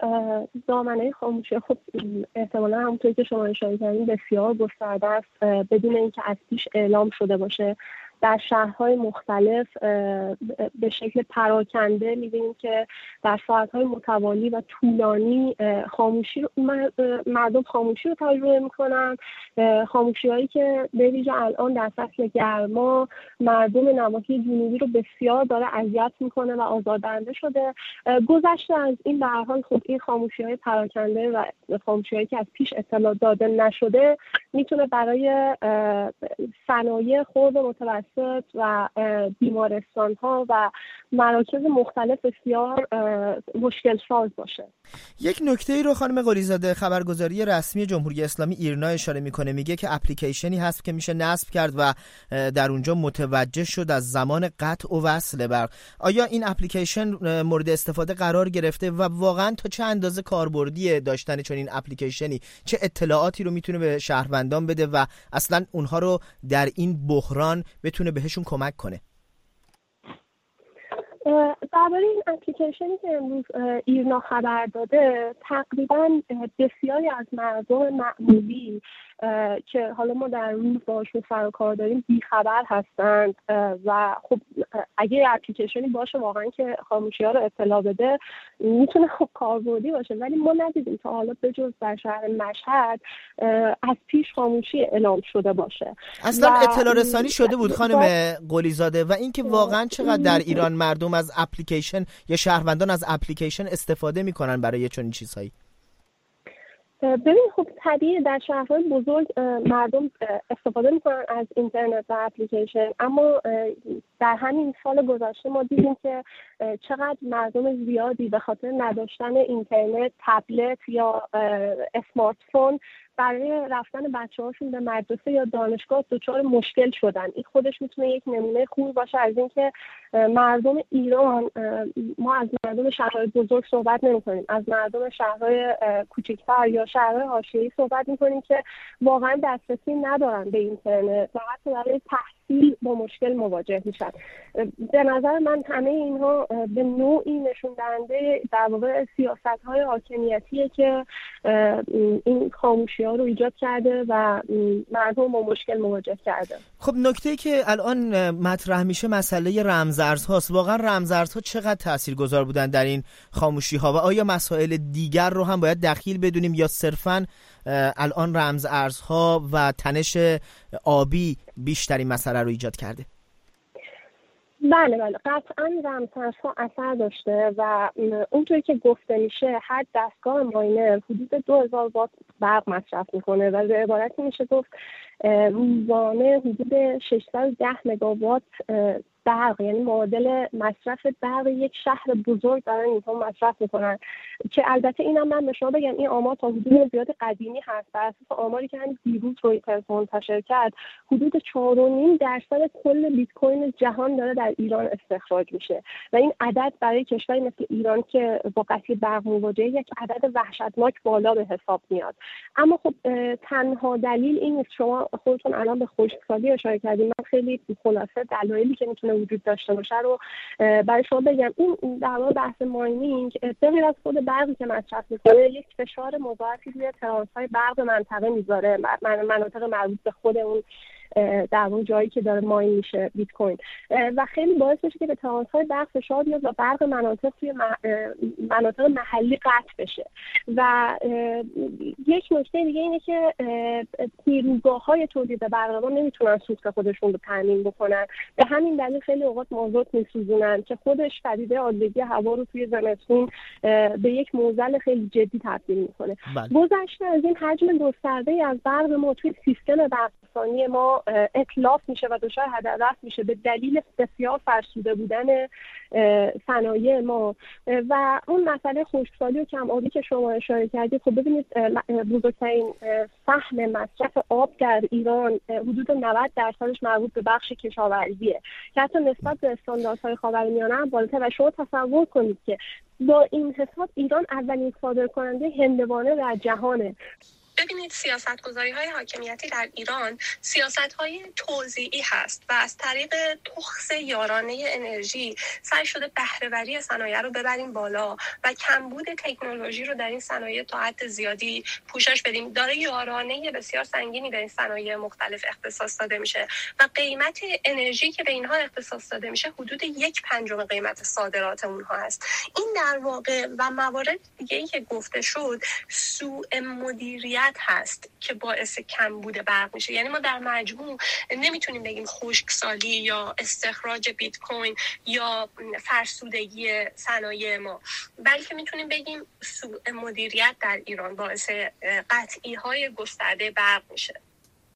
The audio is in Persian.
دامنه خاموشی خب احتمالا همونطوری که شما اشاره کردین بسیار گسترده است، بدون اینکه از پیش اعلام شده باشه. در شهرهای مختلف به شکل پراکنده می‌بینیم که در ساعت‌های متوالی و طولانی مردم خاموشی رو تجربه می‌کنن. خاموشی‌هایی که به ویژه الان در فصل گرما مردم نواحی جنوبی رو بسیار داره اذیت می‌کنه و آزاردهنده شده. گذشته از این به هر حال خب این خاموشی‌های پراکنده و خاموشی‌هایی که از پیش اطلاع داده نشده میتونه برای صنایع خرد متوسط و بیمارستان‌ها و مراکز مختلف بسیار مشکل ساز باشه. یک نکته‌ای رو خانم قلی‌زاده خبرگزاری رسمی جمهوری اسلامی ایرنا اشاره میکنه، میگه که اپلیکیشنی هست که میشه نصب کرد و در اونجا متوجه شد از زمان قطع و وصل برق. آیا این اپلیکیشن مورد استفاده قرار گرفته و واقعا تا چه اندازه کاربردی داشتن چون این اپلیکیشنی چه اطلاعاتی رو میتونه به شهروندان بده و اصلا اونها رو در این بحران بتونه بهشون کمک کنه؟ درباره این اپلیکیشنی که امروز ایرنا خبر داده، تقریبا بسیاری از مردم معمولی که حالا ما در روز باشون سر و کار داریم بیخبر هستند و خب اگه اپلیکیشنی باشه واقعا که خاموشی ها رو اطلاع بده میتونه خب کاربردی باشه، ولی ما ندیدیم تا حالا به جز در شهر مشهد از پیش خاموشی اعلام شده باشه. اصلا اطلاع رسانی شده بود خانم قلی‌زاده؟ و اینکه واقعا چقدر در ایران مردم از اپلیکیشن یا شهروندان از اپلیکیشن استفاده میکنن برای چنین چیزهایی؟ ببین خب طبیعی در شهرهای بزرگ مردم استفاده میکنن از اینترنت و اپلیکیشن، اما در همین سال گذشته ما دیدیم که چقدر مردم زیادی به خاطر نداشتن اینترنت، تبلت یا اسمارت فون برای رفتن بچه‌هاشون به مدرسه یا دانشگاه دچار مشکل شدن. این خودش میتونه یک نمونه خوب باشه از اینکه مردم ایران، ما از مردم شهرهای بزرگ صحبت نمی‌کنیم، از مردم شهرهای کوچکتر یا شهرهای حاشیه‌ای صحبت می‌کنیم که واقعا دسترسی ندارن به اینترنت و حتی برای تحصیل با مشکل مواجه میشن. به نظر من همه اینها به نوعی نشون دهنده در واقع سیاست‌های حاکمیتیه که این خاموشی ها رو ایجاد کرده و مردم با مشکل مواجه کرده. خب نکته‌ای که الان مطرح میشه مسئله رمزارزهاست. واقعا رمزارزها چقدر تاثیرگذار بودن در این خاموشی ها و آیا مسائل دیگر رو هم باید دخیل بدونیم یا صرفاً الان رمزارزها و تنش آبی بیشترین مسئله رو ایجاد کرده؟ بله قطعا رمزارزها اثر داشته و اونطوری که گفته میشه هر دستگاه ماینر حدود 2000 وات برق مصرف میکنه و به عبارتی میشه گفت روزانه حدود 610 مگاوات برق، یعنی معادل مصرف برق یک شهر بزرگ دارن اینها مصرف میکنن. که البته اینم من به شما بگم این آمار تا حدود زیاد قدیمی هست. بر اساس آماری که همین دیروز رویترز منتشر کرد حدود 4.5% کل بیت کوین جهان داره در ایران استخراج میشه و این عدد برای کشوری مثل ایران که با قطعی برق مواجهه یک عدد وحشتناک بالا به حساب میاد. اما خب تنها دلیل این نیست. شما خودتون الان به خشکسالی اشاره کردید، من خیلی خلاصه دلایلی که میتونه وجود داشته باشه رو برای شما بگم. این در واقع بحث ماینینگ به غیر از خود برقی که مصرف میکنه یک فشار مضاعفی روی ترانس‌های برق منطقه میذاره، مناطق مربوط به خود اون در اون جایی که داره ماین میشه بیت کوین و خیلی باعث میشه که به ترانس‌های برق فشار بیاد و برق مناطق توی مناطق محلی قطع بشه. و یک نکته دیگه اینه که نیروگاه‌های تولید برق ما نمیتونن سوخت خودشون رو تامین بکنن، به همین دلیل خیلی اوقات مازوت میسوزونن که خودش پدیده آلودگی هوا رو توی زمستون به یک معضل خیلی جدی تبدیل میکنه. گذشته از این حجم گسترده‌ای از برق ما توی سیستم برق‌رسانی ما اتلاف میشه و دچار هدر میشه به دلیل بسیار فرسوده بودن صنایع ما و اون مسئله خشکسالی و کم آبی که شما اشاره کردید. خب ببینید بزرگترین سهم مصرف آب در ایران حدود 90% مربوط به بخش کشاورزیه که حتی نسبت به استانداردهای خاورمیانه هم بالاتر و شما تصور کنید که با این حساب ایران اولین صادرکننده هندوانه در جهانه. ببینید سیاست‌گذاری‌های حاکمیتی در ایران سیاست‌های توزیعی هست و از طریق تخص یارانه انرژی سعی شده بهره‌وری صنایع رو ببریم بالا و کمبود تکنولوژی رو در این صنایع تا حد زیادی پوشش بدیم. داره یارانه بسیار سنگینی به این صنایع مختلف اختصاص داده میشه و قیمت انرژی که به اینها اختصاص داده میشه حدود 1/5 قیمت صادرات اونها هست. این در واقع و موارد دیگه‌ای که گفته شد سوء مدیریت هست که باعث کمبود برق میشه. یعنی ما در مجموع نمیتونیم بگیم خشکسالی یا استخراج بیت کوین یا فرسودگی صنایع ما، بلکه میتونیم بگیم سوء مدیریت در ایران باعث قطعی های گسترده برق میشه.